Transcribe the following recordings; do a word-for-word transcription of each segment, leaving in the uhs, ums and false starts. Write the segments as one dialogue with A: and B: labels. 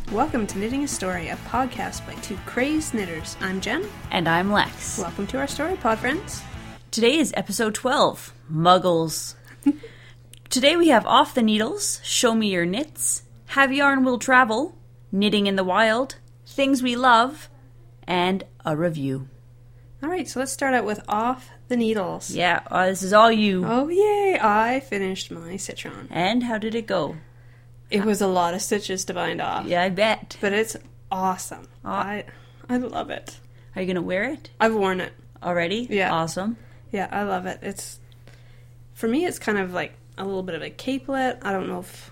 A: Welcome to Knitting a Story, a podcast by two crazed knitters. I'm Jen.
B: And I'm Lex.
A: Welcome to our story pod, friends.
B: Today is episode twelve, Muggles. Today we have Off the Needles, Show Me Your Knits, Have Yarn Will Travel, Knitting in the Wild, Things We Love, and a review.
A: All right, so let's start out with Off the Needles.
B: Yeah, uh, this is all you.
A: Oh, yay! I finished my Citron.
B: And how did it go?
A: It was a lot of stitches to bind off.
B: Yeah, I bet.
A: But it's awesome.
B: Oh.
A: I I love it.
B: Are you going to wear it?
A: I've worn it.
B: Already?
A: Yeah.
B: Awesome.
A: Yeah, I love it. It's, for me, it's kind of like a little bit of a capelet. I don't know if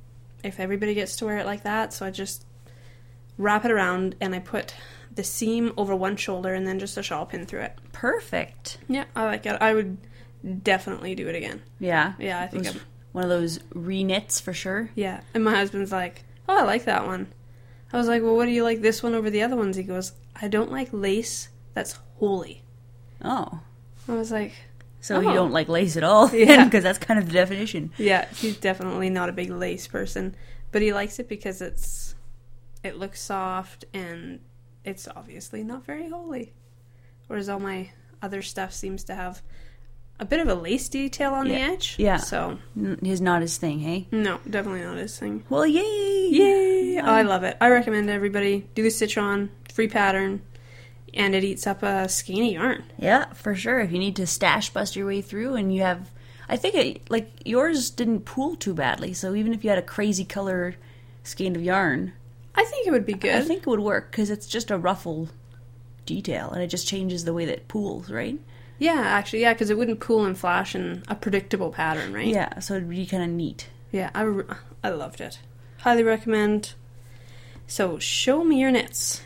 A: if everybody gets to wear it like that, so I just wrap it around and I put the seam over one shoulder and then just a shawl pin through it.
B: Perfect.
A: Yeah, I like it. I would definitely do it again.
B: Yeah?
A: Yeah, I think
B: It was
A: I'm...
B: one of those re-knits for sure.
A: Yeah, and my husband's like, oh, I like that one. I was like, well, what do you like this one over the other ones? He goes, I don't like lace that's holy.
B: Oh.
A: I was like...
B: So
A: oh.
B: you don't like lace at all?
A: Yeah.
B: Because that's kind of the definition.
A: Yeah, he's definitely not a big lace person, but he likes it because it's it looks soft and it's obviously not very holy. Whereas all my other stuff seems to have a bit of a lace detail on
B: yeah.
A: the edge.
B: Yeah.
A: So
B: His not his thing, hey?
A: no, definitely not his thing.
B: Well, yay!
A: Yay! Oh, I love it. I recommend everybody do the Citron, free pattern, and it eats up a skein of yarn.
B: Yeah, for sure. If you need to stash bust your way through and you have... I think, it, like, yours didn't pool too badly, so even if you had a crazy color skein of yarn...
A: I think it would be good.
B: I think it would work, because it's just a ruffle detail, and it just changes the way that it pools, right?
A: Yeah, actually, yeah, because it wouldn't pool and flash in a predictable pattern, right?
B: Yeah, so it'd be kind of neat.
A: Yeah, I, re- I loved it. Highly recommend. So, show me your knits.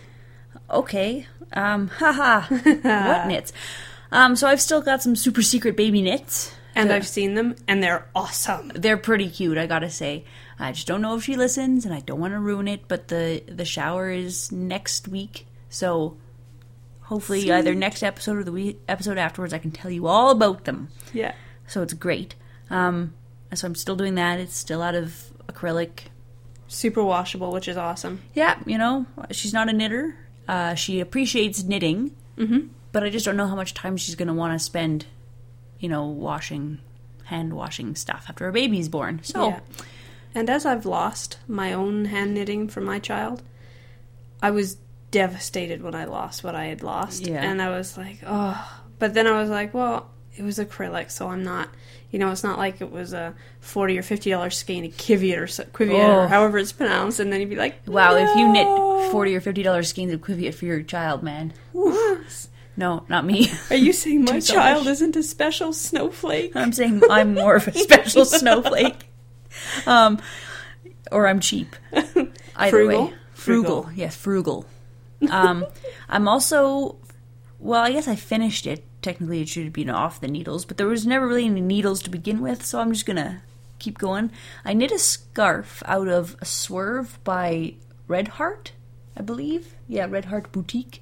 B: Okay. Um, haha. What knits? Um, so I've still got some super secret baby knits.
A: And
B: that-
A: I've seen them, and they're awesome.
B: They're pretty cute, I gotta say. I just don't know if she listens, and I don't want to ruin it, but the, the shower is next week, so hopefully
A: Sweet.
B: either next episode or the week, episode afterwards I can tell you all about them.
A: Yeah.
B: So it's great. Um, so I'm still doing that. It's still out of acrylic.
A: Super washable, which is awesome.
B: Yeah, you know, she's not a knitter. Uh, she appreciates knitting,
A: Mm-hmm.
B: but I just don't know how much time she's going to want to spend, you know, washing, hand washing stuff after a baby's born. So,
A: Yeah. And as I've lost my own hand knitting for my child, I was devastated when I lost what I had lost.
B: Yeah.
A: And I was like, oh. But then I was like, well, it was acrylic, so I'm not, you know, it's not like it was a forty or fifty dollars skein of Kiviot or, so, Quiviet
B: Oh.
A: or however it's pronounced, and then you'd be like,
B: wow,
A: no.
B: if you knit forty or fifty dollars skeins of Quiviot for your child, man.
A: Oof.
B: No, not me.
A: Are you saying my
B: Too
A: child
B: selfish.
A: isn't a special snowflake?
B: I'm saying I'm more of a special snowflake. Um, or I'm cheap. Either
A: Frugal?
B: way. Frugal.
A: Frugal.
B: Yes, frugal. Um, I'm also, well, I guess I finished it. Technically, it should have been off the needles, but there was never really any needles to begin with, so I'm just going to keep going. I knit a scarf out of a Swerve by Red Heart, I believe. Yeah, Red Heart Boutique.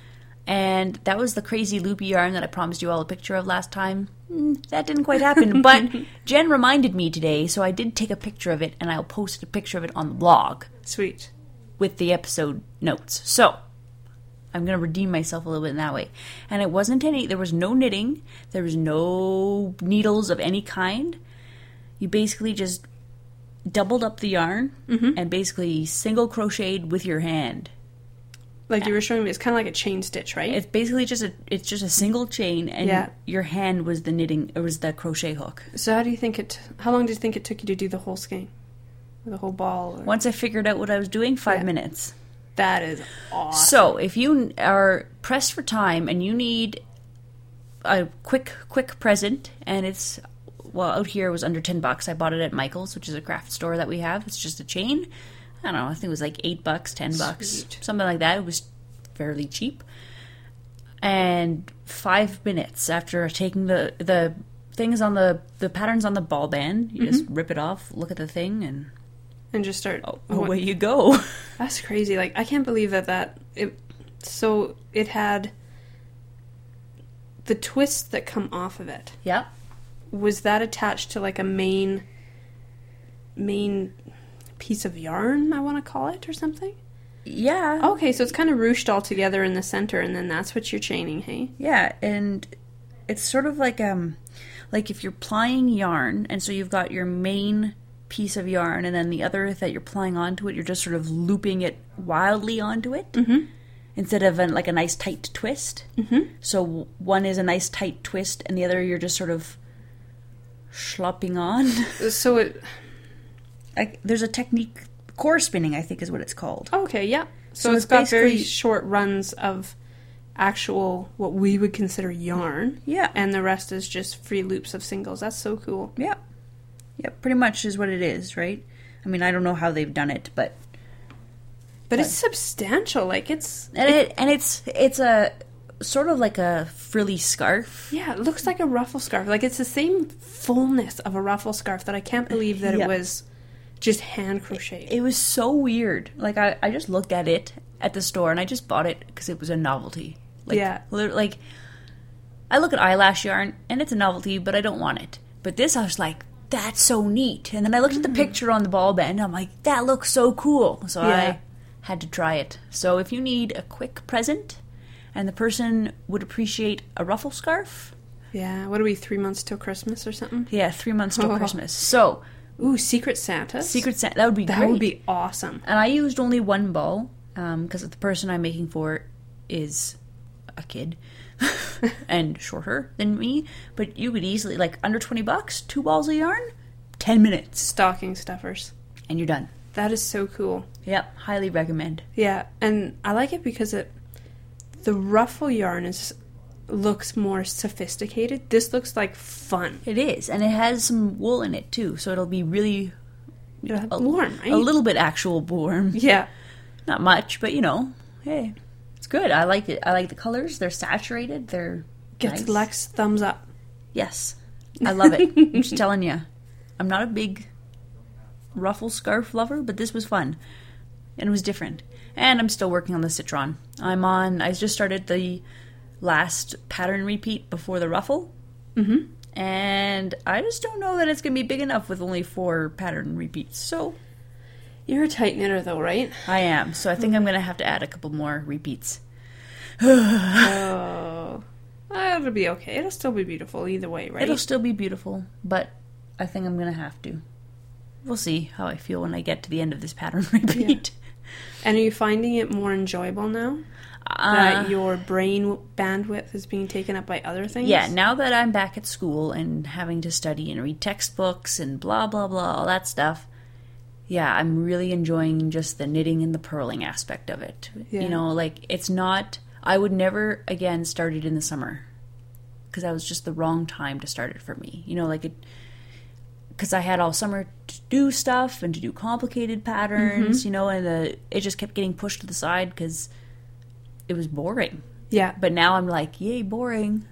B: And that was the crazy loopy yarn that I promised you all a picture of last time. Mm, that didn't quite happen, but Jen reminded me today, so I did take a picture of it, and I'll post a picture of it on the blog
A: Sweet.
B: with the episode notes. So, I'm going to redeem myself a little bit in that way. And it wasn't any, there was no knitting, there was no needles of any kind. You basically just doubled up the yarn
A: Mm-hmm.
B: and basically single crocheted with your hand.
A: Like you were showing me, it's kind of like a chain stitch, right?
B: It's basically just a it's just a single chain, and
A: Yeah.
B: your hand was the knitting, it was the crochet hook.
A: So how do you think it, how long do you think it took you to do the whole skein? Or the whole ball? Or...
B: Once I figured out what I was doing, five
A: Yeah.
B: minutes.
A: That is awesome.
B: So if you are pressed for time and you need a quick quick present, and it's, well, out here it was under ten bucks. I bought it at Michael's, which is a craft store that we have. It's just a chain. I don't know, I think it was like eight bucks, ten bucks,
A: Sweet.
B: something like that. It was fairly cheap. And five minutes after taking the the things on the the patterns on the ball band, you just rip it off, look at the thing, and
A: And just start...
B: oh,
A: what-
B: away you go.
A: That's crazy. Like, I can't believe that that... It, so it had... The twists that come off of it.
B: Yep.
A: Was that attached to like a main... Main... piece of yarn, I want to call it, or something.
B: Yeah.
A: Okay, so it's kind of ruched all together in the center, and then that's what you're chaining, hey?
B: Yeah, and it's sort of like um, like if you're plying yarn, and so you've got your main piece of yarn, and then the other that you're plying onto it, you're just sort of looping it wildly onto it,
A: Mm-hmm.
B: instead of an, like a nice tight twist.
A: Mm-hmm.
B: So one is a nice tight twist, and the other you're just sort of slopping on.
A: So it...
B: Like, there's a technique, core spinning, I think is what it's called.
A: Okay, yeah. So,
B: So
A: it's
B: it's
A: got very
B: basically-
A: short runs of actual, what we would consider yarn,
B: Yeah.
A: and the rest is just free loops of singles. That's so cool.
B: Yeah. Yeah, pretty much is what it is, right? I mean, I don't know how they've done it, but...
A: But it's substantial. Like, it's...
B: And it and it's it's a sort of like a frilly scarf.
A: Yeah, it looks like a ruffle scarf. Like, it's the same fullness of a ruffle scarf that I can't believe that
B: Yeah.
A: it was just hand crocheted.
B: It was so weird. Like, I, I just looked at it at the store, and I just bought it because it was a novelty. Like,
A: Yeah.
B: lit- Like, I look at eyelash yarn, and it's a novelty, but I don't want it. But this, I was like, that's so neat. And then I looked at the picture on the ball band, and I'm like, that looks so cool. So
A: Yeah.
B: I had to try it. So if you need a quick present, and the person would appreciate a ruffle scarf,
A: Yeah, what are we, three months till Christmas or something?
B: yeah, three months till
A: Oh.
B: Christmas. So,
A: Ooh, Secret Santas?
B: Secret Santa, that would be
A: That
B: great.
A: would be awesome.
B: And I used only one ball, because the person I'm making for is a kid and shorter than me. But you could easily, like, under twenty bucks, two balls of yarn, ten minutes,
A: Stocking stuffers.
B: and you're done.
A: That is so cool.
B: Yep, highly recommend.
A: Yeah, and I like it because it the ruffle yarn is looks more sophisticated. This looks like fun.
B: It is, and it has some wool in it, too, so it'll be really
A: It'll have
B: a,
A: warm, right?
B: a little bit actual warm.
A: Yeah.
B: Not much, but, you know, hey, it's good. I like it. I like the colors. They're saturated. They're
A: Gets
B: nice.
A: Lex thumbs up.
B: Yes. I love it. I'm just telling you. I'm not a big ruffle scarf lover, but this was fun. And it was different. And I'm still working on the citron. I'm on, I just started the last pattern repeat before the ruffle.
A: Mm-hmm.
B: And I just don't know that it's going to be big enough with only four pattern repeats. So
A: You're a tight knitter though, right?
B: I am. So I think I'm going to have to add a couple more repeats.
A: Oh. It'll be okay. It'll still be beautiful either way, right?
B: It'll still be beautiful, but I think I'm going to have to. We'll see how I feel when I get to the end of this pattern repeat.
A: And are you finding it more enjoyable now?
B: Uh,
A: that your brain bandwidth is being taken up by other things?
B: yeah, now that I'm back at school and having to study and read textbooks and blah, blah, blah, all that stuff, yeah, I'm really enjoying just the knitting and the purling aspect of it.
A: Yeah.
B: You know, like, it's not... I would never, again, start it in the summer. Because that was just the wrong time to start it for me. You know, like, it... Because I had all summer to do stuff and to do complicated patterns,
A: Mm-hmm.
B: you know, and the, it just kept getting pushed to the side because it was boring.
A: Yeah.
B: But now I'm like, yay, boring.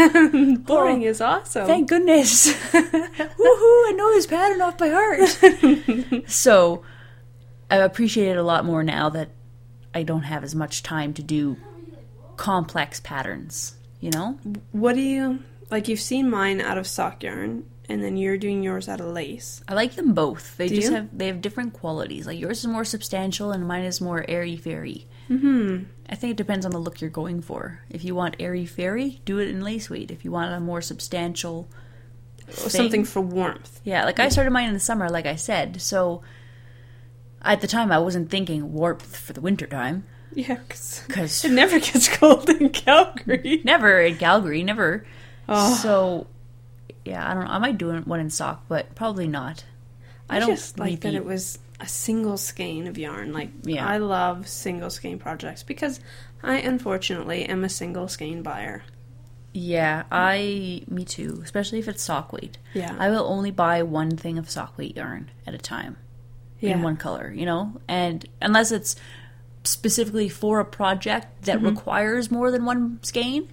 A: Boring
B: Oh,
A: is awesome.
B: Thank goodness. Woohoo, I know this pattern off by heart. So I appreciate it a lot more now that I don't have as much time to do complex patterns, you know?
A: What do you... Like, you've seen mine out of sock yarn, and then you're doing yours out of lace.
B: I like them both. They
A: Do
B: just
A: you?
B: have they have different qualities. Like, yours is more substantial and mine is more airy-fairy.
A: Mm-hmm.
B: I think it depends on the look you're going for. If you want airy-fairy, do it in lace weight. If you want a more substantial thing,
A: Something for warmth.
B: yeah, like I started mine in the summer, like I said. So at the time, I wasn't thinking warmth for the winter time.
A: Yeah, because
B: Because
A: it never gets cold in Calgary.
B: never in Calgary, never.
A: Oh.
B: So, yeah, I don't know. I might do one in sock, but probably not. I,
A: I
B: don't
A: just like that
B: repeat.
A: it was a single skein of yarn. Like,
B: Yeah.
A: I love single skein projects because I, unfortunately, am a single skein buyer.
B: Yeah, I, me too, especially if it's sock weight.
A: Yeah.
B: I will only buy one thing of sock weight yarn at a time
A: Yeah.
B: in one color, you know? And unless it's specifically for a project that
A: Mm-hmm.
B: requires more than one skein,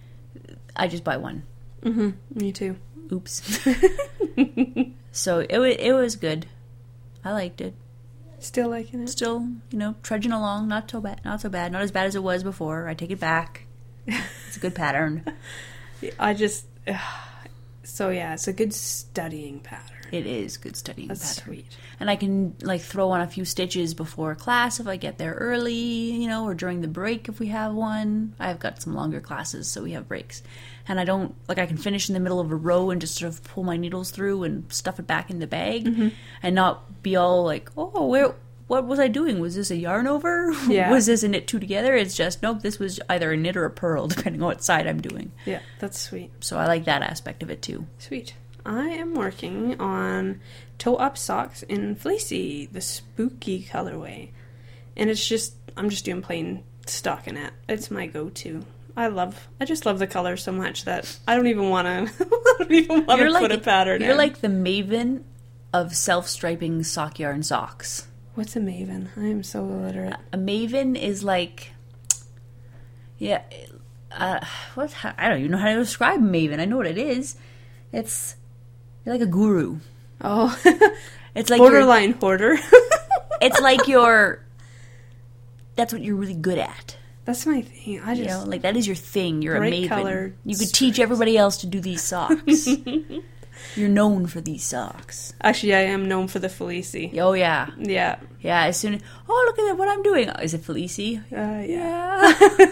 B: I just buy one.
A: Mm-hmm. Me too.
B: Oops. So it, wa- it was good. I liked it.
A: Still liking it.
B: Still, you know, trudging along, not so bad, not so bad, not as bad as it was before. I take it back. It's a good pattern.
A: I just... ugh, So yeah, it's a good studying pattern.
B: It is good studying
A: That's
B: pattern.
A: sweet.
B: And I can like throw on a few stitches before class if I get there early, you know, or during the break if we have one. I've got some longer classes, so we have breaks. And I don't, like I can finish in the middle of a row and just sort of pull my needles through and stuff it back in the bag mm-hmm. and not be all like, oh, where, what was I doing? Was this a yarn over?
A: Yeah.
B: Was this a knit two together? It's just, nope, this was either a knit or a purl, depending on what side I'm doing.
A: Yeah, that's sweet.
B: So I like that aspect of it too.
A: Sweet. I am working on toe-up socks in Fleecy, the spooky colorway. And it's just, I'm just doing plain stockinette. It's my go-to. I love, I just love the color so much that I don't even want to, I don't even want to
B: like,
A: put a pattern
B: You're
A: in.
B: like the maven of self-striping sock yarn socks.
A: What's a maven? I am so illiterate.
B: A maven is like, yeah, uh, what? I don't even know how to describe maven. I know what it is. It's, you're like a guru.
A: Oh,
B: it's like
A: borderline hoarder.
B: It's like you're, that's what you're really good at.
A: That's my thing. I just,
B: you know, like that is your thing. You're a
A: bright
B: maven.
A: Colored
B: you could
A: stripes.
B: teach everybody else to do these socks. You're known for these socks.
A: Actually, I am known for the Felici.
B: Oh yeah,
A: yeah,
B: yeah. As soon as, oh look at what I'm doing. Oh, is it Felici?
A: uh, yeah.
B: Yeah.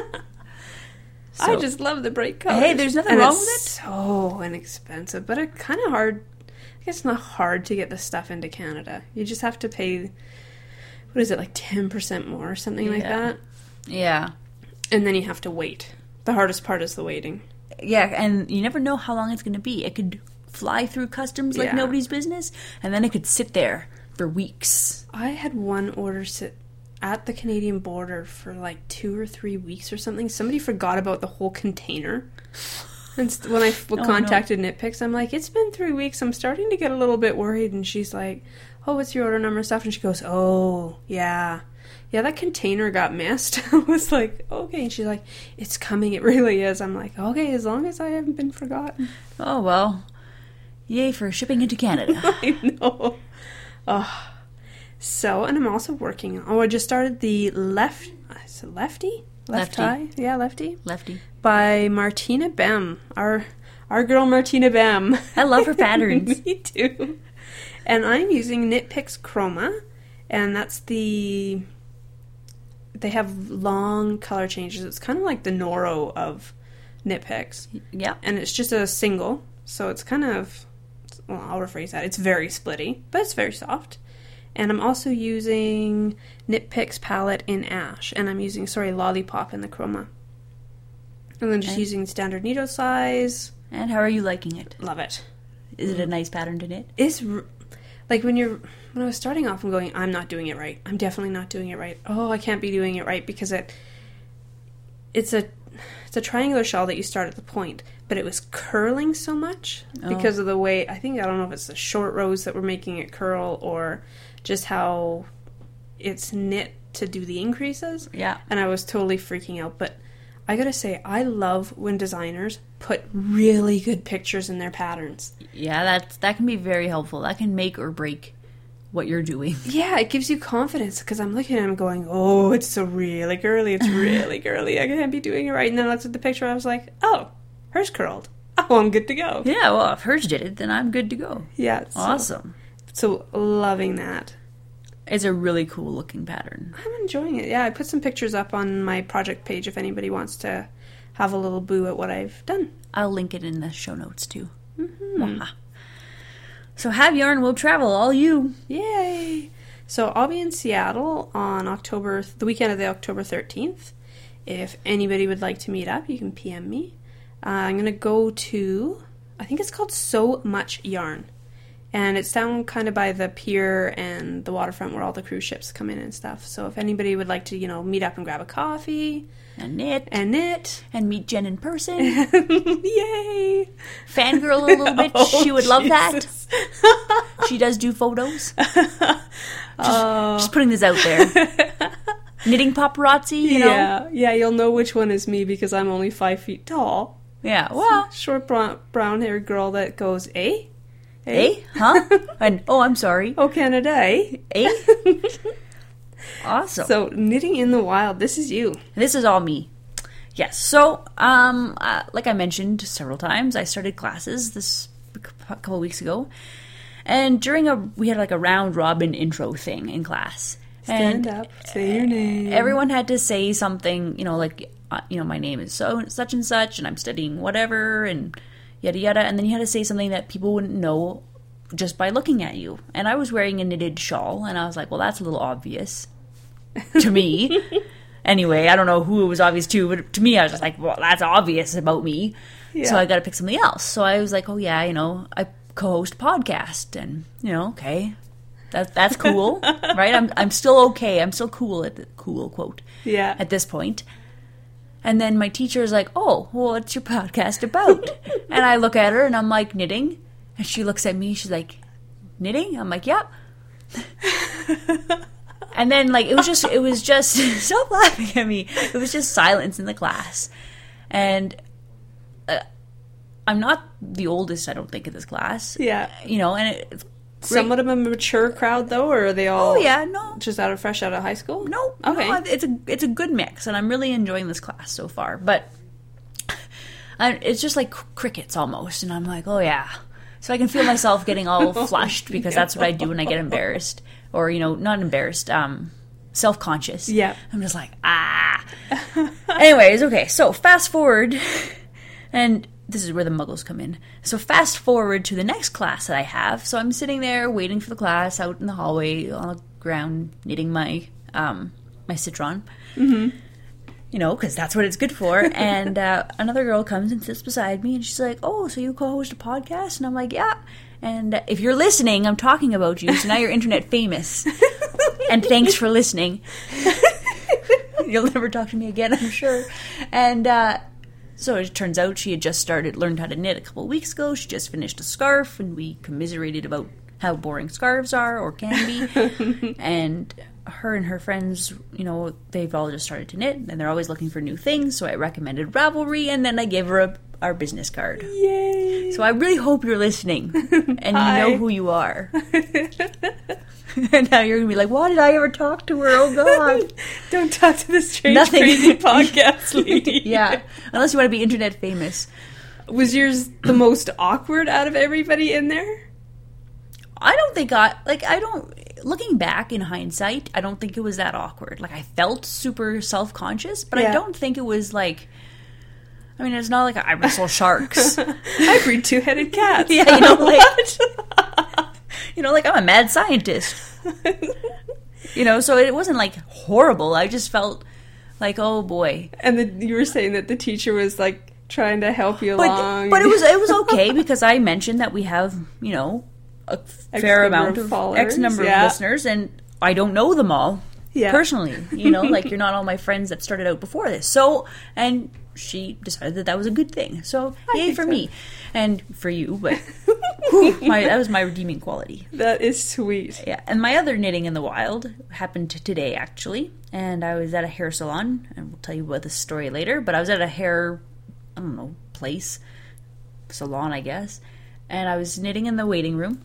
B: So,
A: I just love the bright colors.
B: Hey, there's nothing
A: and
B: wrong
A: it's
B: with it.
A: So inexpensive, but it's kind of hard. I guess it's not hard to get the stuff into Canada. You just have to pay. What is it, like ten percent more or something
B: yeah.
A: like that?
B: Yeah.
A: And then you have to wait. The hardest part is the waiting.
B: Yeah, and you never know how long it's going to be. It could fly through customs like
A: yeah.
B: nobody's business, and then it could sit there for weeks.
A: I had one order sit at the Canadian border for like two or three weeks or something. Somebody forgot about the whole container. And when I oh, contacted no. KnitPicks, I'm like, it's been three weeks. I'm starting to get a little bit worried. And she's like, oh, what's your order number and stuff? And she goes, oh, yeah. Yeah, that container got missed. I was like, okay. And she's like, it's coming. It really is. I'm like, okay, as long as I haven't been forgotten.
B: Oh, well. Yay for shipping into Canada.
A: I know. Oh. So, and I'm also working on, oh, I just started the left, is it Lefty? Left
B: Lefty.
A: Eye? Yeah, Lefty.
B: Lefty.
A: By Martina Bem. Our, our girl Martina Bem.
B: I love her patterns.
A: Me too. And I'm using KnitPicks Chroma. And that's the, they have long color changes. It's kind of like the Noro of KnitPicks.
B: Yeah.
A: And it's just a single. So it's kind of, well, I'll rephrase that. It's very splitty, but it's very soft. And I'm also using KnitPicks palette in Ash. And I'm using, sorry, Lollipop in the Chroma. And then just
B: okay.
A: using standard needle size.
B: And how are you liking it?
A: Love it.
B: Is it a nice pattern to knit?
A: It's, like when you're, when I was starting off, I'm going, I'm not doing it right. I'm definitely not doing it right. Oh, I can't be doing it right because it, it's a, it's a triangular shawl that you start at the point. But it was curling so much because oh. of the way, I think, I don't know if it's the short rows that were making it curl or just how it's knit to do the increases.
B: Yeah.
A: And I was totally freaking out. But I gotta say, I love when designers put really good pictures in their patterns.
B: Yeah, that's, that can be very helpful. That can make or break what you're doing.
A: Yeah, it gives you confidence because I'm looking at them going, oh, it's so really girly. It's really girly. I can't be doing it right. And then I looked at the picture. I was like, oh, hers curled. Oh, I'm good to go.
B: Yeah, well, if hers did it, then I'm good to go.
A: Yeah. So,
B: awesome.
A: So, loving that.
B: It's a really cool looking pattern.
A: I'm enjoying it. Yeah, I put some pictures up on my project page if anybody wants to have a little boo at what I've done.
B: I'll link it in the show notes, too.
A: Mm-hmm.
B: So have yarn, we'll travel, all you.
A: Yay! So I'll be in Seattle on October, the weekend of the October thirteenth. If anybody would like to meet up, you can P M me. Uh, I'm going to go to, I think it's called So Much Yarn. And it's down kind of by the pier and the waterfront where all the cruise ships come in and stuff. So if anybody would like to, you know, meet up and grab a coffee.
B: And knit.
A: And knit.
B: And meet Jen in person.
A: Yay!
B: Fangirl a little bit.
A: Oh,
B: she would love
A: Jesus.
B: that. She does do photos. Just,
A: uh,
B: just putting this out there. Knitting paparazzi, you know?
A: Yeah, yeah, you'll know which one is me because I'm only five feet tall.
B: Yeah, well.
A: Short brown, brown-haired girl that goes, eh?
B: Eh? Huh? And, oh, I'm sorry.
A: Oh, Canada, eh?
B: Eh? Awesome.
A: So, Knitting in the Wild, this is you.
B: This is all me. Yes. So, um, uh, like I mentioned several times, I started classes this a couple of weeks ago, and during a we had like a round robin intro thing in class.
A: Stand
B: and
A: up, say your name.
B: Everyone had to say something, you know, like uh, you know, my name is so such and such, and I'm studying whatever, and yada yada. And then you had to say something that people wouldn't know just by looking at you. And I was wearing a knitted shawl, and I was like, well, that's a little obvious to me. Anyway, I don't know who it was obvious to, but to me, I was just like, well, that's obvious about me. Yeah. So I got to pick something else. So I was like, oh, yeah, you know, I co-host a podcast. And, you know, okay, that, that's cool, right? I'm I'm still okay. I'm still cool at the cool quote
A: yeah.
B: at this point. And then my teacher is like, oh, well, what's your podcast about? And I look at her, and I'm like, knitting. And she looks at me. She's like, knitting? I'm like, yep. And then, like, it was just, it was just, stop laughing at me. It was just silence in the class. And uh, I'm not the oldest, I don't think, in this class.
A: Yeah.
B: You know, and it, it's
A: somewhat of a mature crowd, though, or are they all
B: oh, yeah, no.
A: just out of fresh out of high school?
B: No.
A: Okay.
B: No, it's a, it's a good mix, and I'm really enjoying this class so far. But I, it's just like crickets almost, and I'm like, oh, yeah. So I can feel myself getting all flushed because that's what I do when I get embarrassed. Or, you know, not embarrassed, um, self-conscious.
A: Yeah.
B: I'm just like, ah. Anyways, okay, so fast forward, and this is where the muggles come in. So fast forward to the next class that I have. So I'm sitting there waiting for the class out in the hallway on the ground, knitting my um, my citron.
A: Mm-hmm.
B: You know, because that's what it's good for. And uh, another girl comes and sits beside me, and she's like, oh, so you co-host a podcast? And I'm like, yeah. And uh, if you're listening, I'm talking about you, so now you're internet famous. And thanks for listening. You'll never talk to me again, I'm sure. And uh, so it turns out she had just started, learned how to knit a couple of weeks ago. She just finished a scarf, and we commiserated about how boring scarves are or can be. And her and her friends, you know, they've all just started to knit, and they're always looking for new things, so I recommended Ravelry, and then I gave her a, our business card.
A: Yay!
B: So I really hope you're listening, and you know who you are. And now you're going to be like, why did I ever talk to her? Oh, God.
A: Don't talk to this strange,
B: Nothing.
A: crazy podcast lady.
B: Yeah, unless you want to be internet famous.
A: Was yours the most awkward out of everybody in there?
B: I don't think I, like, I don't, looking back in hindsight, I don't think it was that awkward. Like, I felt super self-conscious, but yeah. I don't think it was, like, I mean, it's not like I wrestle sharks.
A: I breed two-headed cats.
B: Yeah, you know, like, you know, like, I'm a mad scientist. You know, so it wasn't, like, horrible. I just felt like, oh, boy.
A: And then you were saying that the teacher was, like, trying to help you
B: but,
A: along.
B: But it was it was okay, because I mentioned that we have, you know, a fair amount of, of X number yeah. of listeners, and I don't know them all yeah. personally. You know, like, you're not all my friends that started out before this. So, and she decided that that was a good thing. So, I yay for so. me. And for you, but whew, my, that was my redeeming quality.
A: That is sweet.
B: Yeah, and my other knitting in the wild happened today, actually. And I was at a hair salon, and we'll tell you about this story later, but I was at a hair, I don't know, place, salon, I guess. And I was knitting in the waiting room.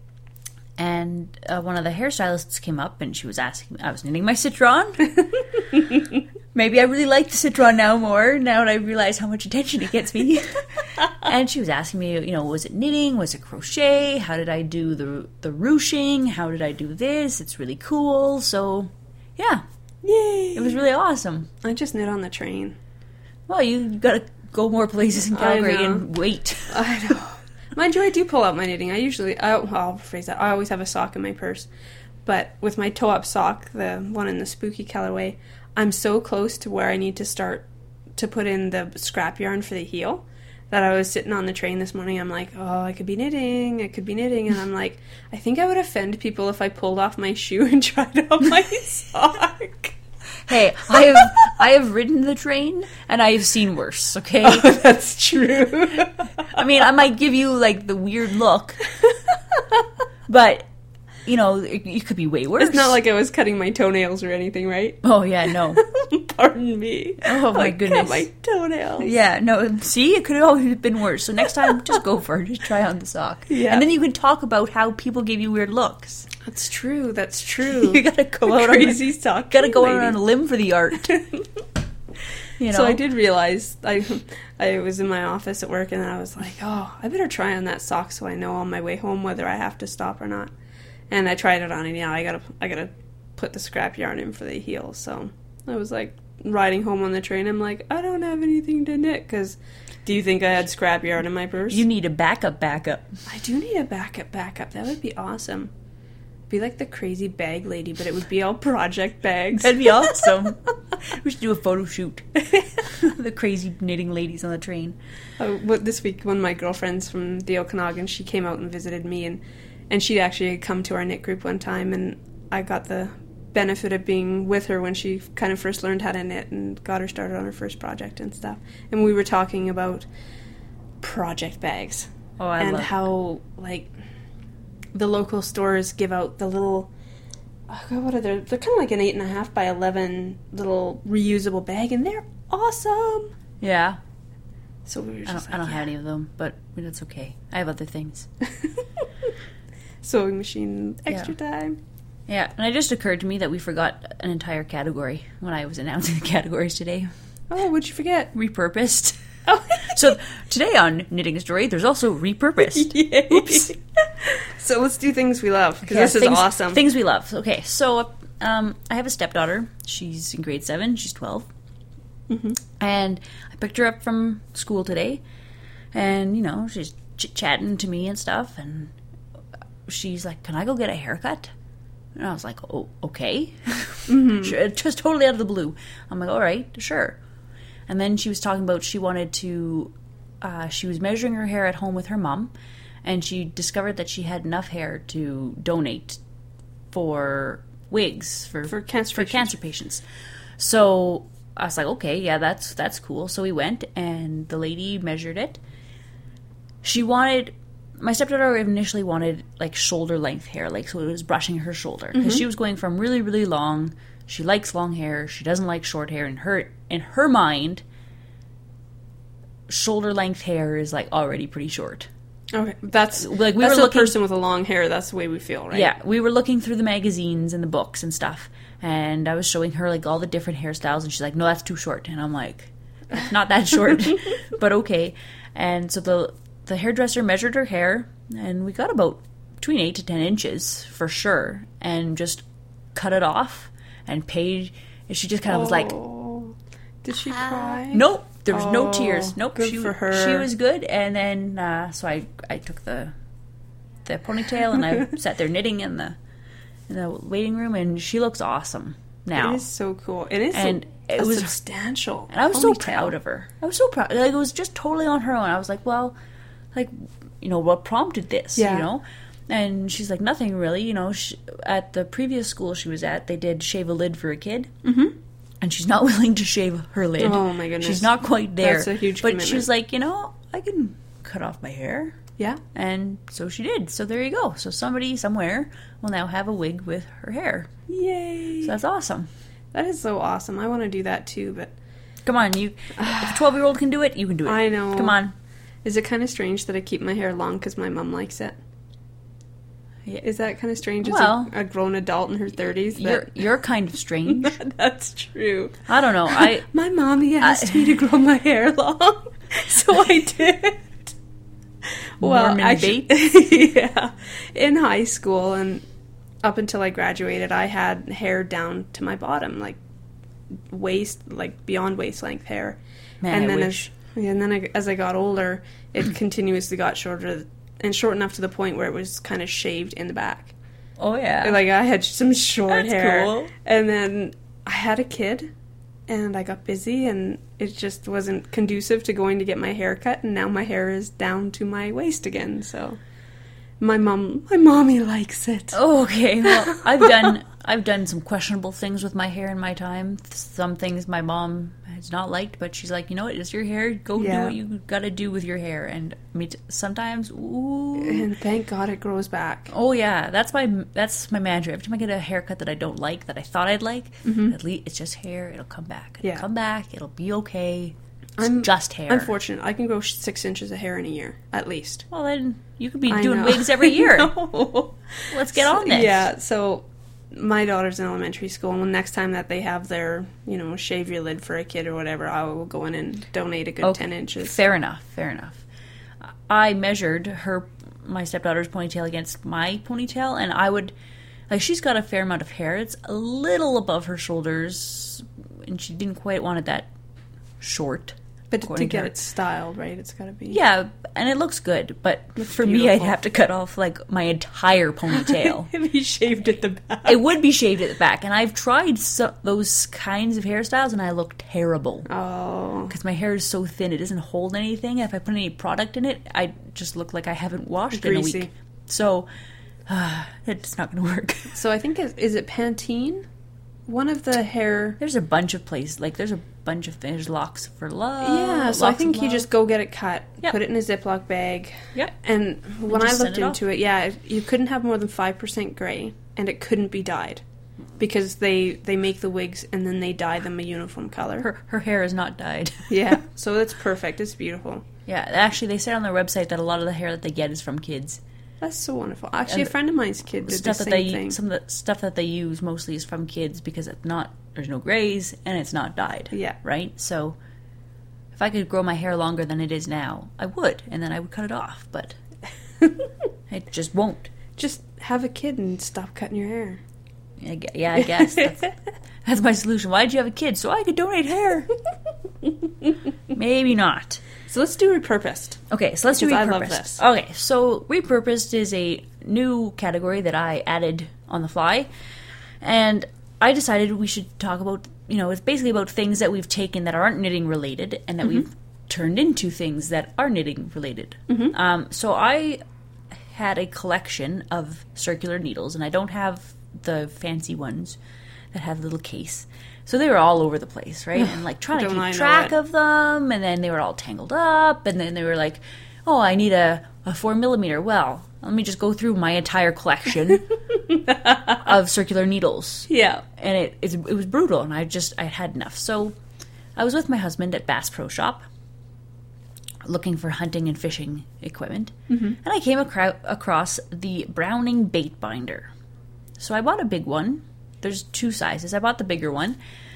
B: And uh, one of the hairstylists came up, and she was asking me, I was knitting my citron. Maybe I really like the citron now more, now that I realize how much attention it gets me. And she was asking me, you know, was it knitting? Was it crochet? How did I do the the ruching? How did I do this? It's really cool. So, yeah.
A: Yay!
B: It was really awesome.
A: I just knit on the train.
B: Well, you gotta go more places in Calgary and wait.
A: I know. Mind you, I do pull out my knitting. I usually, I, well, I'll phrase that. I always have a sock in my purse. But with my toe-up sock, the one in the spooky colorway, I'm so close to where I need to start to put in the scrap yarn for the heel that I was sitting on the train this morning. I'm like, oh, I could be knitting. I could be knitting. And I'm like, I think I would offend people if I pulled off my shoe and tried on my sock.
B: Hey, I have I have ridden the train, and I have seen worse, okay?
A: Oh, that's true.
B: I mean, I might give you, like, the weird look, but, you know, it, it could be way worse.
A: It's not like I was cutting my toenails or anything, right?
B: Oh, yeah, no.
A: Pardon me.
B: Oh, my
A: I
B: goodness.
A: Cut my toenails.
B: Yeah, no, see? It could have always been worse. So next time, just go for it. Just try on the sock.
A: Yeah.
B: And then you can talk about how people gave you weird looks.
A: That's true. That's true.
B: You gotta go out
A: crazy
B: on a,
A: sock.
B: Gotta go
A: lady.
B: out on a limb for the art. You know?
A: So I did realize, I I was in my office at work, and I was like, oh, I better try on that sock so I know on my way home whether I have to stop or not. And I tried it on, and yeah, I gotta, I gotta put the scrap yarn in for the heel. So I was like, riding home on the train, I'm like, I don't have anything to knit, because do you think I had scrap yarn in my purse?
B: You need a backup backup.
A: I do need a backup backup. That would be awesome. Be like the crazy bag lady, but it would be all project bags.
B: That'd be awesome. We should do a photo shoot. The crazy knitting ladies on the train.
A: Uh, what, this week, one of my girlfriends from the Okanagan, she came out and visited me, and, and she'd actually come to our knit group one time, and I got the benefit of being with her when she kind of first learned how to knit and got her started on her first project and stuff. And we were talking about project bags.
B: Oh, I
A: and
B: love
A: how, like, the local stores give out the little, oh God, what are they? They're kind of like an eight and a half by eleven little reusable bag, and they're awesome.
B: Yeah.
A: So we were just
B: I don't,
A: like,
B: I don't
A: yeah.
B: have any of them, but that's okay. I have other things.
A: Sewing machine, extra
B: Yeah.
A: time.
B: Yeah, and it just occurred to me that we forgot an entire category when I was announcing the categories today.
A: Oh, what'd you forget?
B: Repurposed.
A: Oh,
B: So today on Knitting a Story, there's also repurposed.
A: Yay.
B: Oops.
A: So let's do things we love, because
B: Yeah,
A: this is
B: things,
A: awesome.
B: Things we love. Okay, so um, I have a stepdaughter. She's in grade seven. She's twelve.
A: Mm-hmm.
B: And I picked her up from school today. And, you know, she's chit-chatting to me and stuff. And she's like, can I go get a haircut? And I was like, oh, okay. Mm-hmm. Just totally out of the blue. I'm like, all right, sure. And then she was talking about she wanted to, uh, she was measuring her hair at home with her mom, and she discovered that she had enough hair to donate for wigs for,
A: For cancer
B: for
A: patients.
B: cancer patients. So I was like, okay, yeah, that's that's cool. So we went, and the lady measured it. She wanted, my stepdaughter initially wanted like shoulder length hair, like so it was brushing her shoulder, because she was going from really really long. She likes long hair. She doesn't like short hair. In her in her mind, shoulder length hair is like already pretty short.
A: Okay, that's
B: Like, we
A: that's
B: were
A: a
B: looking-
A: person with a long hair. That's the way we feel, right?
B: Yeah, we were looking through the magazines and the books and stuff, and I was showing her like all the different hairstyles, and she's like, "No, that's too short." And I'm like, "It's not that short, but okay." And so the the hairdresser measured her hair, and we got about between eight to ten inches for sure, and just cut it off and paid. And she just kind of was like,
A: Oh. Did she cry?
B: "Nope." There was no
A: Oh,
B: tears. Nope.
A: good
B: she,
A: for her.
B: She was good. And then, uh, so I, I took the the ponytail and I sat there knitting in the in the waiting room, and she looks awesome now.
A: It is so cool. It is
B: And
A: so,
B: it
A: a
B: was-
A: substantial.
B: And I was so
A: ponytail.
B: proud of her. I was so proud. Like, it was just totally on her own. I was like, well, like, you know, what prompted this?
A: Yeah.
B: You know? And she's like, nothing really. You know, she, at the previous school she was at, they did shave a lid for a kid.
A: Mm-hmm.
B: And she's not willing to shave her lid.
A: Oh, my goodness.
B: She's not quite there.
A: That's a huge
B: But
A: commitment.
B: she was like, you know, I can cut off my hair.
A: Yeah.
B: And so she did. So there you go. So somebody somewhere will now have a wig with her hair.
A: Yay.
B: So that's awesome.
A: That is so awesome. I want to do that too, but
B: Come on, you. If a twelve-year-old can do it, you can do it.
A: I know.
B: Come on.
A: is it kind of strange that I keep my hair long because my mom likes it?
B: Yeah.
A: Is that kind of strange as
B: Well,
A: a, a grown adult in her thirties?
B: You're you're kind of strange.
A: That's true.
B: I don't know. I
A: My mommy asked
B: I-
A: me to grow my hair long, so I did. Well,
B: Norman
A: actually,
B: Bates?
A: yeah, in high school and up until I graduated, I had hair down to my bottom, like waist, like beyond waist length hair.
B: Man,
A: and
B: I
A: then
B: wish.
A: as and then I, as I got older, it continuously got shorter and short enough to the point where it was kind of shaved in the back.
B: Oh yeah.
A: Like I had some short
B: That's
A: hair,
B: cool.
A: and then I had a kid, and I got busy, and it just wasn't conducive to going to get my hair cut, and now my hair is down to my waist again. So my mom, my mommy likes it.
B: Oh, okay. Well, I've done I've done some questionable things with my hair in my time. Some things my mom has not liked, but she's like, you know what? It's your hair. Go
A: Yeah.
B: do what you got to do with your hair. And I mean, sometimes, ooh.
A: And thank God it grows back.
B: Oh yeah, that's my that's my mantra. Every time I get a haircut that I don't like, that I thought I'd like, at least it's just hair. It'll come back. It'll
A: Yeah.
B: come back. It'll be okay. It's
A: I'm
B: just hair.
A: I'm fortunate. I can grow six inches of hair in a year, at least.
B: Well, then you could be
A: I
B: doing
A: know.
B: wigs every year.
A: I know.
B: Let's get on this.
A: Yeah, so my daughter's in elementary school, and the next time that they have their, you know, shave your lid for a kid or whatever, I will go in and donate a good
B: Okay,
A: ten inches.
B: Fair enough, fair enough. I measured her, my stepdaughter's ponytail against my ponytail, and I would, like, she's got a fair amount of hair. It's a little above her shoulders, and she didn't quite want it that short.
A: But to
B: according
A: get
B: her.
A: it styled, right, it's got to be...
B: Yeah, and it looks good, but
A: Looks
B: for me, I'd
A: beautiful.
B: have to cut off, like, my entire ponytail.
A: If you shaved at the back.
B: It would be shaved at the back, and I've tried so, those kinds of hairstyles, and I look terrible.
A: Oh.
B: Because my hair is so thin, it doesn't hold anything. If I put any product in it, I just look like I haven't washed in a
A: Greasy.
B: week. So, uh, it's not going to work.
A: So I think, it, is it Pantene? One of the hair...
B: There's a bunch of places, like, there's a bunch of things. There's Locks for Love.
A: Yeah, so I
B: Locks
A: think
B: of
A: you
B: Love.
A: just go get it cut,
B: Yep.
A: put it in a Ziploc bag.
B: Yep.
A: And when I
B: just send
A: looked
B: it
A: into it, yeah, you couldn't have more than five percent gray, and it couldn't be dyed. Because they, they make the wigs, and then they dye them a uniform color.
B: Her, her hair is not dyed.
A: Yeah, so that's perfect. It's beautiful.
B: Yeah, actually, they said on their website that a lot of the hair that they get is from kids.
A: That's so wonderful. Actually,
B: And
A: a friend of mine's kid
B: The
A: did
B: stuff
A: the
B: that
A: same
B: they
A: thing.
B: some of the stuff that they use mostly is from kids because it's not there's no grays and it's not dyed.
A: Yeah.
B: Right? So if I could grow my hair longer than it is now, I would, and then I would cut it off, but I just won't.
A: Just have a kid and stop cutting your hair.
B: I gue- Yeah, I guess that's, that's my solution. Why did you have a kid? So I could donate hair. Maybe not.
A: So let's do repurposed.
B: Okay, so let's do
A: Because
B: repurposed.
A: I love this.
B: Okay, so repurposed is a new category that I added on the fly, and I decided we should talk about, you know, it's basically about things that we've taken that aren't knitting related and that
A: Mm-hmm.
B: we've turned into things that are knitting related. Um, so I had a collection of circular needles, and I don't have the fancy ones that have a little case. So they were all over the place, right? And like trying to
A: Don't I
B: keep
A: know
B: track
A: it.
B: of them, and then they were all tangled up, and then they were like, oh, I need a, a four millimeter. Well, let me just go through my entire collection of circular needles.
A: Yeah.
B: And it, it it was brutal, and I just I had enough. So I was with my husband at Bass Pro Shop looking for hunting and fishing equipment, mm-hmm. and I came acro- across the Browning bait binder. So I bought a big one. There's two sizes. I bought the bigger one.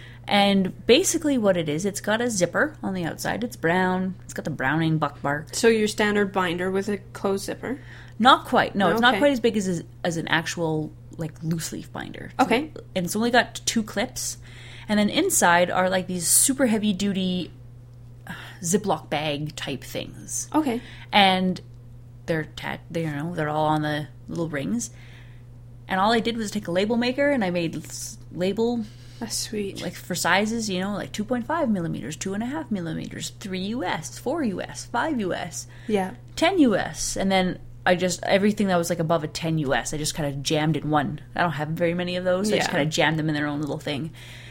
B: And basically what it is, it's got a zipper on the outside. It's brown. It's got the Browning buck bark.
A: So your standard binder with a closed zipper.
B: Not quite. No, it's not
A: Okay.
B: quite as big as as an actual like loose leaf binder.
A: Okay.
B: And it's only got two clips. And then inside are like these super heavy duty Ziploc bag type things.
A: Okay.
B: And they're tat they you know, they're all on the little rings. And all I did was take a label maker and I made s- label
A: That's sweet.
B: like for sizes, you know, like two point five millimeters, two and a half millimeters, three U S, four U S, five U S,
A: yeah.
B: ten U S, and then I just everything that was like above a ten U S, I just kind of jammed in one. I don't have very many of those, so I just
A: Yeah.
B: kind of jammed them in their own little thing.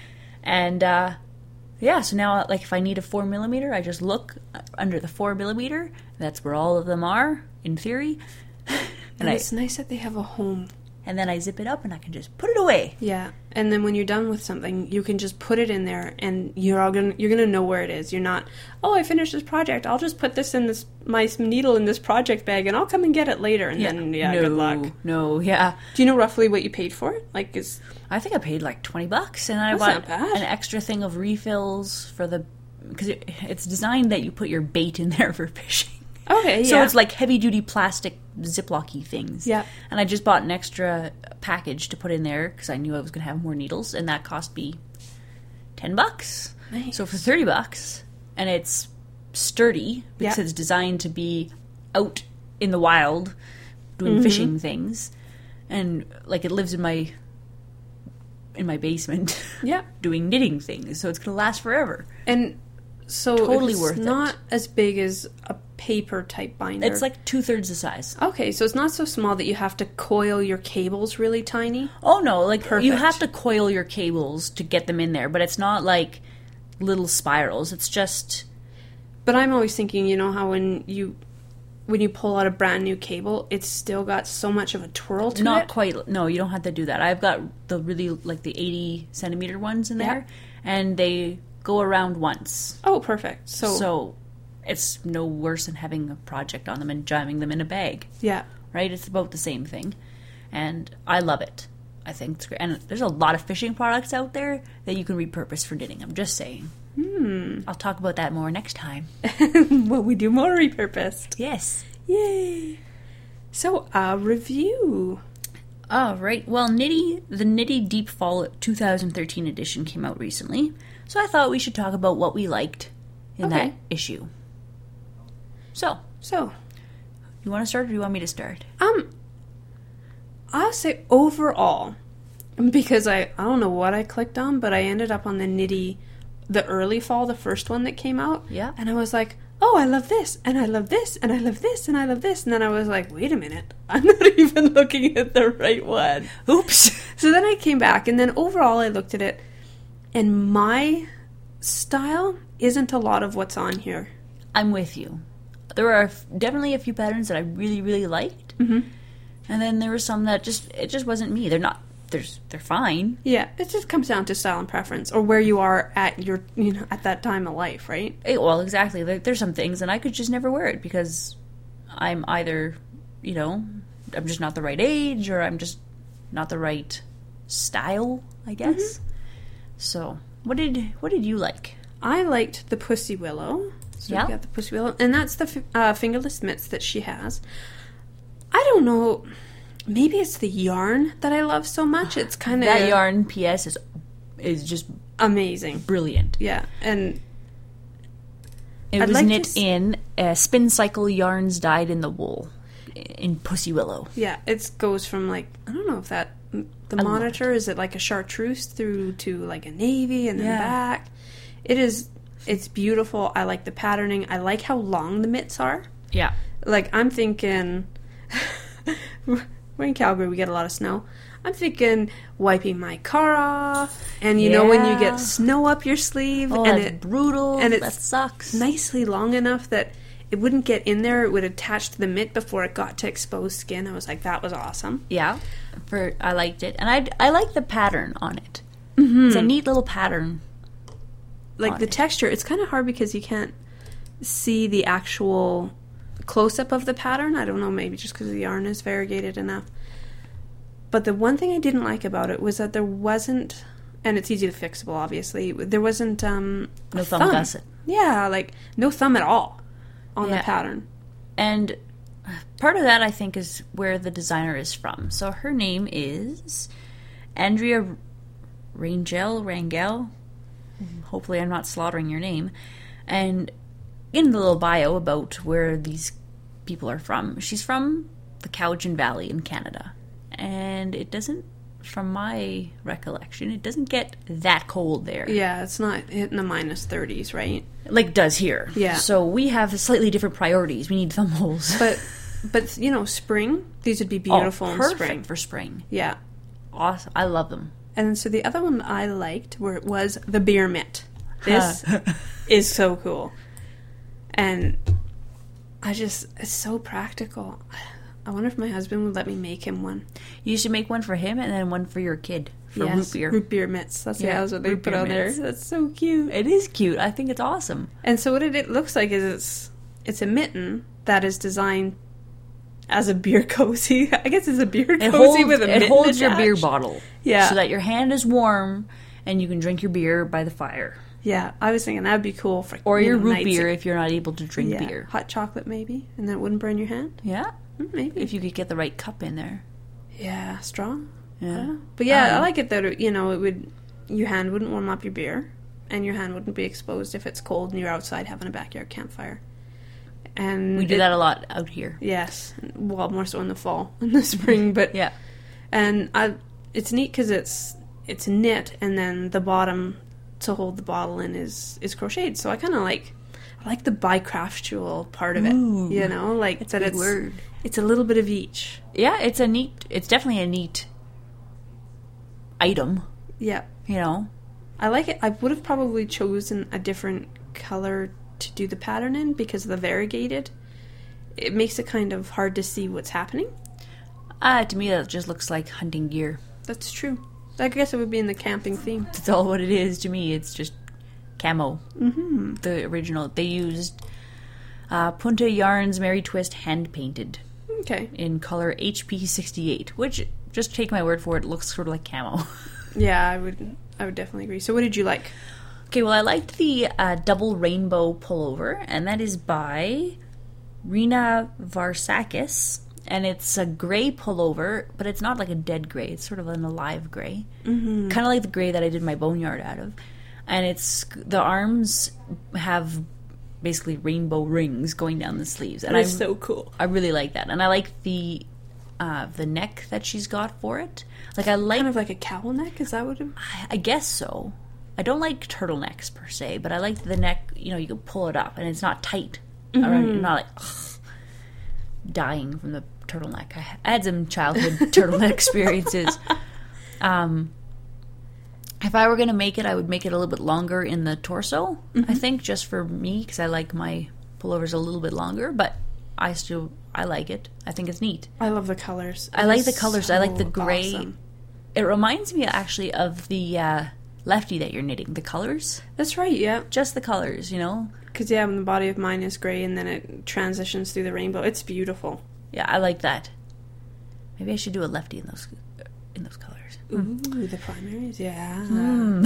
B: And uh, yeah, so now like if I need a four millimeter, I just look under the four millimeter. That's where all of them are in theory, and,
A: And
B: I
A: it's nice that they have a home.
B: and then I zip it up and I can just put it away.
A: Yeah. And then when you're done with something, you can just put it in there, and you're all gonna you're gonna know where it is. You're not, oh, I finished this project. I'll just put this in this my needle in this project bag, and I'll come and get it later. And then yeah,
B: no,
A: good luck.
B: No, yeah.
A: Do you know roughly what you paid for it? Like, is
B: I think I paid like twenty bucks, and I
A: That's
B: bought
A: not bad.
B: an extra thing of refills for the because it, it's designed that you put your bait in there for fishing.
A: okay?
B: So
A: yeah.
B: it's like heavy duty plastic Ziploc-y things.
A: Yeah.
B: And I just bought an extra package to put in there because I knew I was going to have more needles, and that cost me ten bucks.
A: Nice.
B: So for thirty bucks, and it's sturdy because
A: Yeah.
B: it's designed to be out in the wild doing
A: Mm-hmm.
B: fishing things, and like it lives in my in my basement
A: yeah.
B: doing knitting things, so it's going to last forever.
A: And so
B: Totally
A: it's
B: worth it.
A: not as big as a paper type binder.
B: It's like two thirds the size.
A: okay, so it's not so small that you have to coil your cables really tiny.
B: Oh no, like you
A: Perfect.
B: have to coil your cables to get them in there, but it's not like little spirals. It's just
A: But I'm always thinking, you know how when you when you pull out a brand new cable, it's still got so much of a twirl to
B: not
A: it.
B: quite. No, you don't have to do that. I've got the really like the eighty centimeter ones in there,
A: Yeah.
B: and they go around once.
A: Oh, perfect. So,
B: So it's no worse than having a project on them and jamming them in a bag,
A: yeah.
B: right? It's about the same thing, and I love it. I think it's great. And there's a lot of fishing products out there that you can repurpose for knitting. I'm just saying.
A: Hmm.
B: I'll talk about that more next time.
A: Well, we do more repurposed.
B: Yes.
A: Yay! So, a review.
B: All right. Well, Knitty, the Knitty Deep Fall twenty thirteen edition came out recently, so I thought we should talk about what we liked in
A: Okay.
B: that issue. So,
A: So,
B: you want to start or do you want me to start?
A: um, I'll say overall, because I, I don't know what I clicked on, but I ended up on the Knitty, the early fall, the first one that came out.
B: Yeah.
A: And I was like, oh, I love this, and I love this, and I love this, and I love this. And then I was like, wait a minute, I'm not even looking at the right one.
B: Oops.
A: So then I came back, and then overall I looked at it, and my style isn't a lot of what's on here.
B: I'm with you. There are f- definitely a few patterns that I really, really liked,
A: Mm-hmm.
B: and then there were some that just it just wasn't me. They're not. There's they're fine.
A: Yeah, it just comes down to style and preference, or where you are at your, you know, at that time of life, right?
B: Eh, well, exactly. There, there's some things, and I could just never wear it because I'm either, you know, I'm just not the right age, or I'm just not the right style, I guess.
A: Mm-hmm.
B: So, what did what did you like?
A: I liked the Pussy Willow. So
B: Yeah.
A: we got the Pussy Willow, and that's the f- uh, fingerless mitts that she has. I don't know. Maybe it's the yarn that I love so much. It's kind of
B: That yarn, P S, is is just
A: amazing.
B: brilliant.
A: Yeah, and
B: It
A: I'd
B: was
A: like to
B: knit
A: s-
B: in uh, Spin Cycle Yarns Dyed in the Wool in Pussy Willow.
A: yeah, it goes from like I don't know if that the
B: I love
A: monitor is it like a chartreuse through to like a navy and then
B: Yeah.
A: back. It is. It's beautiful. I like the patterning. I like how long the mitts are.
B: Yeah.
A: Like, I'm thinking, we're in Calgary, we get a lot of snow. I'm thinking wiping my car off, and you know when you
B: Yeah.
A: get snow up your sleeve,
B: Oh,
A: and
B: that's
A: it
B: brutal.
A: and
B: that
A: it's
B: sucks.
A: nicely long enough that it wouldn't get in there, it would attach to the mitt before it got to exposed skin. I was like, that was awesome.
B: Yeah, for I liked it, and I I like the pattern on it. Mm-hmm. It's a neat little pattern.
A: Like,
B: On
A: the
B: it.
A: texture, it's kind of hard because you can't see the actual close-up of the pattern. I don't know, maybe just because the yarn is variegated enough. But the one thing I didn't like about it was that there wasn't, and it's easy to fixable, obviously, there wasn't um, a
B: No thumb gusset.
A: Yeah, like, no thumb at all on
B: Yeah.
A: the pattern.
B: And part of that, I think, is where the designer is from. So her name is Andrea Rangel. Rangel. Hopefully, I'm not slaughtering your name. And in the little bio about where these people are from, she's from the Cowichan Valley in Canada. And it doesn't, from my recollection, it doesn't get that cold there.
A: Yeah, it's not hitting the minus thirties, right?
B: Like it does here.
A: Yeah.
B: So we have slightly different priorities. We need thumb holes.
A: But, but you know, spring, these would be
B: Oh,
A: beautiful in
B: perfect
A: spring.
B: for spring.
A: Yeah.
B: Awesome. I love them.
A: And so the other one I liked were, was the beer mitt. This is so cool. And I just, it's so practical. I wonder if my husband would let me make him one.
B: You should make one for him and then one for your kid for
A: Yes,
B: root beer.
A: Root beer mitts. That's,
B: Yeah,
A: yeah, that's what they
B: root
A: put
B: beer
A: on
B: mitts.
A: there. That's so cute.
B: It is cute. I think it's awesome.
A: And so what it, it looks like is it's it's a mitten that is designed as a beer cozy. I guess it's a beer
B: It
A: cozy
B: holds,
A: with a
B: it
A: mitten
B: holds your beer
A: attached.
B: bottle.
A: Yeah.
B: So that your hand is warm and you can drink your beer by the fire.
A: Yeah, I was thinking that would be cool for
B: Or
A: you
B: your
A: know,
B: root
A: nights-
B: beer if you're not able to drink
A: yeah,
B: beer.
A: hot chocolate maybe, and then it wouldn't burn your hand.
B: Yeah.
A: Mm, Maybe
B: If you could get the right cup in there.
A: yeah, strong.
B: Yeah.
A: But yeah,
B: Um,
A: I like it that it, you know it would your hand wouldn't warm up your beer, and your hand wouldn't be exposed if it's cold and you're outside having a backyard campfire. And
B: We do
A: it-
B: that a lot out here.
A: Yes, well, more so in the fall, in the spring, but
B: Yeah.
A: and I, it's neat because it's it's knit, and then the bottom to hold the bottle in is is crocheted. So I kind of like I like the bicraftual part of it.
B: Ooh.
A: You know, like
B: That's
A: that
B: a big
A: it's
B: word.
A: it's a little bit of each.
B: Yeah, it's a neat, it's definitely a neat item,
A: Yeah.
B: you know?
A: I like it. I would have probably chosen a different color to do the pattern in because of the variegated. It makes it kind of hard to see what's happening.
B: Ah, to me that just looks like hunting gear.
A: That's true. I guess it would be in the camping theme.
B: That's all what it is to me. It's just camo.
A: Mm-hmm.
B: The original. They used uh, Punta Yarns Merry Twist hand painted
A: Okay.
B: in color H P sixty-eight, which just take my word for it. It looks sort of like camo.
A: Yeah, I would I would definitely agree. So what did you like?
B: Okay, well, I liked the uh, double rainbow pullover, and that is by Rena Varsakis. And it's a gray pullover, but it's not like a dead gray. It's sort of an alive gray. Mm-hmm. Kind of like the gray that I did my boneyard out of. And it's the arms have basically rainbow rings going down the sleeves. And
A: That is
B: I,
A: so cool.
B: I really like that. And I like the uh, the neck that she's got for it. Like I like
A: Kind of like a cowl neck, is that what it...
B: I, I guess so. I don't like turtlenecks per se, but I like the neck, you know, you can pull it up and it's not tight. Mm-hmm. Or you're not like ugh, dying from the turtleneck. I, I had some childhood turtleneck experiences. Um, if I were going to make it, I would make it a little bit longer in the torso, mm-hmm. I think, just for me, because I like my pullovers a little bit longer, but I still, I like it. I think it's neat.
A: I love the colors.
B: I
A: It
B: like
A: is
B: the colors.
A: so
B: I like the gray.
A: awesome.
B: It reminds me, actually, of the uh, lefty that you're knitting. The colors.
A: That's right, yeah.
B: Just the colors, you know?
A: Because, yeah, when the body of mine is gray and then it transitions through the rainbow. It's beautiful.
B: Yeah, I like that. Maybe I should do a lefty in those in those colors.
A: Ooh, the primaries, yeah.
B: Mm.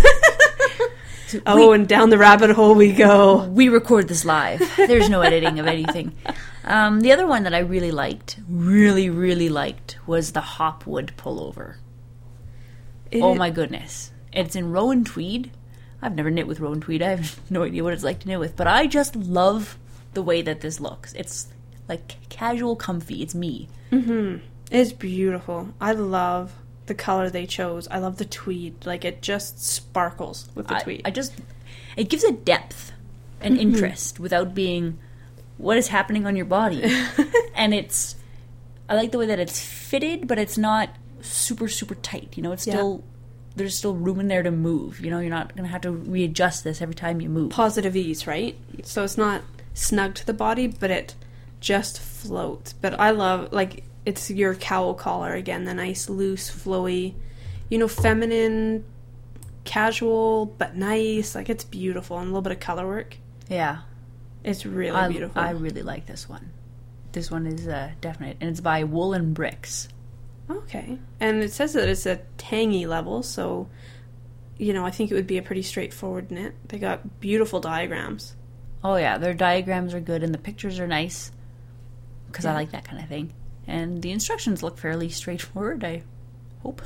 A: Oh, and down the rabbit hole we go.
B: We record this live. There's no editing of anything. Um, the other one that I really liked, really, really liked, was the Hopwood pullover.
A: It,
B: Oh my goodness. It's in Rowan Tweed. I've never knit with Rowan Tweed. I have no idea what it's like to knit with. But I just love the way that this looks. It's like casual, comfy. It's me.
A: Mm-hmm. It's beautiful. I love the color they chose. I love the tweed. Like, it just sparkles with the
B: I,
A: tweed.
B: I just... It gives it depth and
A: Mm-hmm.
B: interest without being... What is happening on your body? And it's... I like the way that it's fitted, but it's not super, super tight. You know, it's
A: Yeah.
B: still... There's still room in there to move. You know, you're not going to have to readjust this every time you move.
A: Positive ease, right? So it's not snug to the body, but it just floats. But I love, like, it's your cowl collar again, the nice, loose, flowy, you know, feminine, casual, but nice. Like, it's beautiful. And a little bit of color work.
B: Yeah.
A: It's really
B: I,
A: beautiful.
B: I really like this one. This one is uh, definite. And it's by Woolen Bricks.
A: Okay. And it says that it's a tangy level, so, you know, I think it would be a pretty straightforward knit. They got beautiful diagrams.
B: Oh, yeah. Their diagrams are good and the pictures are nice. Because
A: Yeah.
B: I like that kind of thing. And the instructions look fairly straightforward, I hope.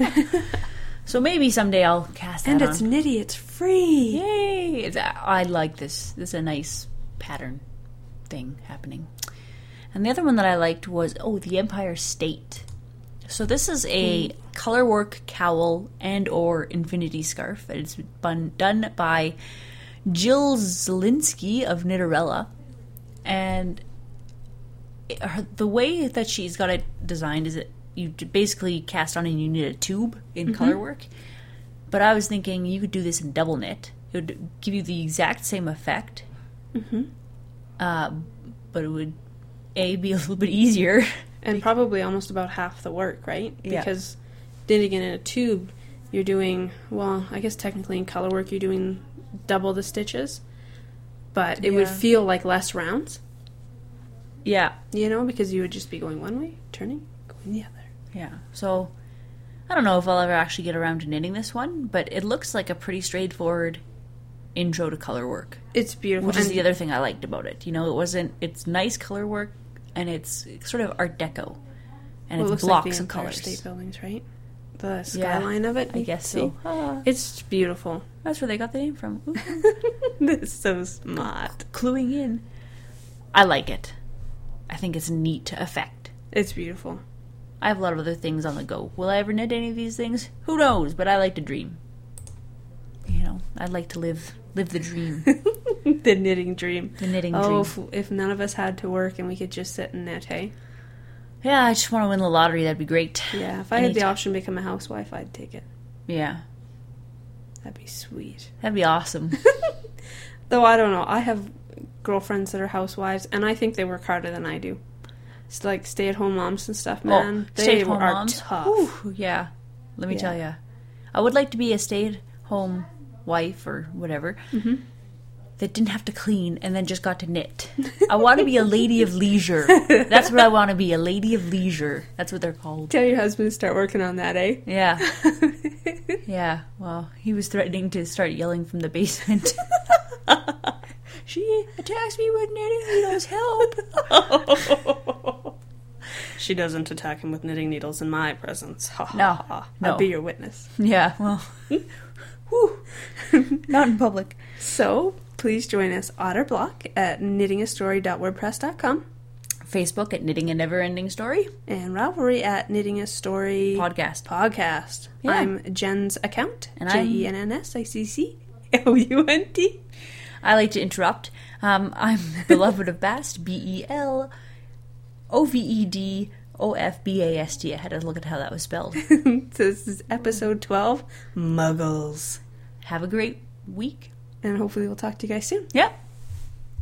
B: So maybe someday I'll cast that
A: And
B: on.
A: it's nitty. It's free.
B: Yay! It's, I like this. This is a nice pattern thing happening. And the other one that I liked was, oh, the Empire State. So this is a mm. colorwork cowl and or infinity scarf. It's been done by Jill Zielinski of Knitterella. And it, her, the way that she's got it designed is that you basically cast on and you knit a tube in mm-hmm. colorwork. But I was thinking you could do this in double knit. It would give you the exact same effect.
A: Mm-hmm.
B: Uh, but it would, A, be a little bit easier.
A: And probably almost about half the work, right?
B: Yeah.
A: Because knitting in a tube, you're doing, well, I guess technically in color work you're doing double the stitches. But it
B: yeah.
A: would feel like less rounds.
B: Yeah.
A: You know, because you would just be going one way, turning, going the other.
B: Yeah. So, I don't know if I'll ever actually get around to knitting this one, but it looks like a pretty straightforward intro to color work.
A: It's beautiful.
B: Which is
A: and
B: the other thing I liked about it. You know, it wasn't, it's nice color work, and it's sort of Art Deco. And
A: well, it
B: it's
A: looks
B: blocks
A: like the
B: of
A: Empire
B: colors.
A: State buildings, right? The skyline
B: yeah,
A: of it.
B: I guess so. Ah.
A: It's beautiful.
B: That's where they got the name from.
A: This is so smart.
B: Cluing in. I like it. I think it's a neat effect.
A: It's beautiful.
B: I have a lot of other things on the go. Will I ever knit any of these things? Who knows? But I like to dream. You know, I'd like to live live the dream.
A: The knitting dream.
B: The knitting
A: oh,
B: dream.
A: if, if none of us had to work and we could just sit and knit, hey?
B: Yeah, I just want to win the lottery. That'd be great.
A: Yeah, if I had the option to become a housewife, I'd take it.
B: Yeah.
A: That'd be sweet.
B: That'd be awesome.
A: Though, I don't know. I have girlfriends that are housewives, and I think they work harder than I do. It's like stay-at-home moms and stuff, man.
B: Oh,
A: they
B: stay-at-home
A: are
B: moms?
A: tough.
B: Ooh, yeah. Let me
A: Yeah.
B: tell you. I would like to be a stay-at-home wife or whatever.
A: Mm-hmm.
B: that didn't have to clean and then just got to knit. I want to be a lady of leisure. That's what I want to be, a lady of leisure. That's what they're called.
A: Tell your husband to start working on that, eh?
B: Yeah. Yeah, well, he was threatening to start yelling from the basement. She attacks me with knitting needles, help!
A: She doesn't attack him with knitting needles in my presence. Ha, ha,
B: No,
A: ha.
B: no.
A: I'll be your witness.
B: Yeah, well, whew. Not in public.
A: So, please join us Otterblock at knitting a story dot wordpress dot com.
B: Facebook at Knitting a Never-Ending Story.
A: And Ravelry at Knitting a Story
B: Podcast.
A: Podcast.
B: Yeah.
A: I'm Jen's account.
B: And
A: J
B: I'm-
A: E N N S I C C L U N T.
B: I like to interrupt. Um, I'm Beloved of Bast, B E L O V E D O F B A S T. I had to look at how that was spelled.
A: So this is episode twelve, Muggles.
B: Have a great week.
A: And hopefully we'll talk to you guys soon.
B: Yep.